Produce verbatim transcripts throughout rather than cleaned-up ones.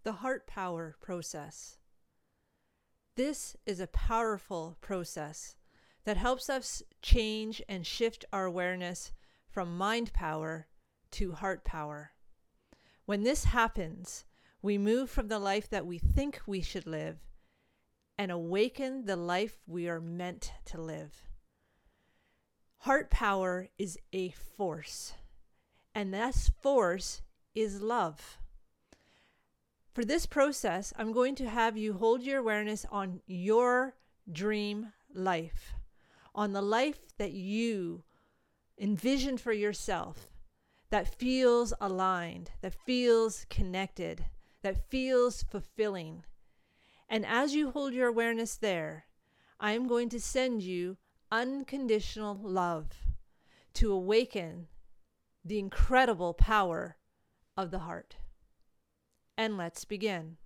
the heart power process. This is a powerful process that helps us change and shift our awareness from mind power to heart power. When this happens, we move from the life that we think we should live and awaken the life we are meant to live. Heart power is a force, and this force is love. For this process, I'm going to have you hold your awareness on your dream life, on the life that you envision for yourself, that feels aligned, that feels connected, that feels fulfilling. And as you hold your awareness there, I am going to send you unconditional love to awaken the incredible power of the heart. And let's begin.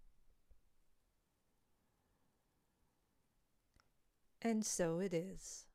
And so it is.